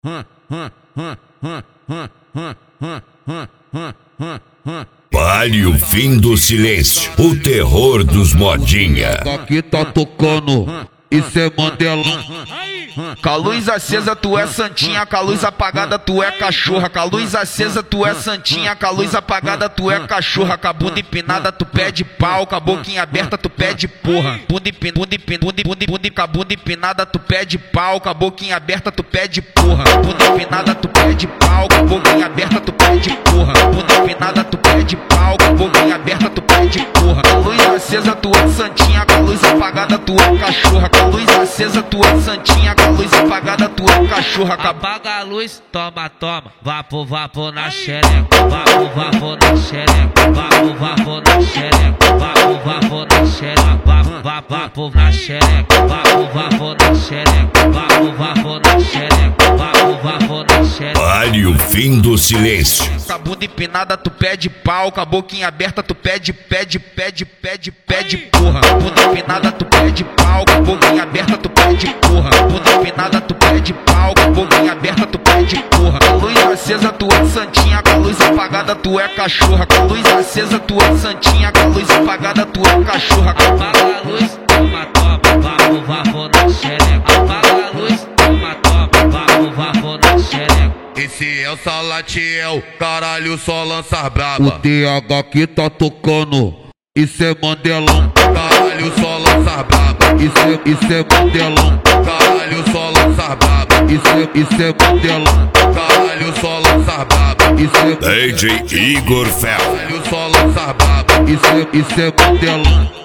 Vale o fim do silêncio, o terror dos modinha. Aqui tá tocando, isso é Mandelão. Com a luz acesa tu é santinha, com a luz apagada tu é cachorra. Com a luz acesa tu é santinha, com a luz apagada tu é cachorra. Com a bunda empinada tu pede pau, com a boquinha aberta tu pede porra. Bunda com a bunda empinada tu pede pau, com a boquinha aberta tu pede porra. Bunda empinada tu pede pau, com a boquinha aberta tu pede porra. Bunda empinada tu pede pau, com a boquinha aberta tu pede porra. Com a luz acesa tu é santinha, com a luz apagada tu é cachorra. Com a luz acesa tu é santinha, com a luz apagada tu é cachorra. Apaga a luz, toma, toma, vapo na xereca, vapo na xereca, vapo na xereca, vapo na xereca, vapo na xereca, vapo na xereca, vapo na xereca, vapo na xereca. Vale o fim do silêncio. Com a bunda empinada tu pede pau, com a boquinha aberta tu pede porra. Bunda empinada tu pede pau, com a boquinha aberta tu pede porra. Bunda empinada tu pede pau, com a boquinha aberta tu pede porra. Com a luz acesa tu é santinha, com a luz apagada tu é cachorra. Com a luz acesa tu é santinha, com a luz apagada tu é cachorra. Apaga a luz, toma, vapo na xereca. Apaga a luz, toma, vapo na xereca. Esse é o Salatiel, caralho, só lança braba. O TH aqui tá tocando, isso é Mandelão. Caralho, só lança braba. Isso é Mandelão. Caralho, só lança braba. Isso é Mandelão. Caralho, só lança braba. DJ Igor Fel. Caralho, só lança braba. Isso é Mandelão.